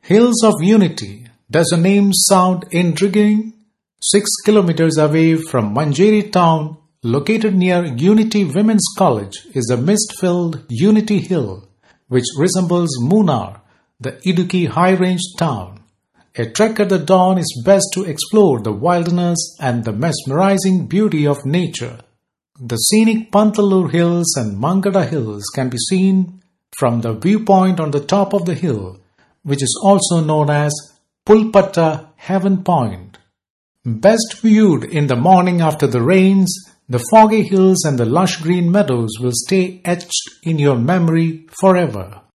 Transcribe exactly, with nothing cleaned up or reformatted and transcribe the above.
Hills of Unity. Does the name sound intriguing? Six kilometers away from Manjeri town, located near Unity Women's College, is the mist-filled Unity Hill, which resembles Munnar, the Idukki high-range town. A trek at the dawn is best to explore the wilderness and the mesmerizing beauty of nature. The scenic Pantalur Hills and Mangada Hills can be seen from the viewpoint on the top of the hill, which is also known as Pulpatta Heaven Point. Best viewed in the morning after the rains, the foggy hills and the lush green meadows will stay etched in your memory forever.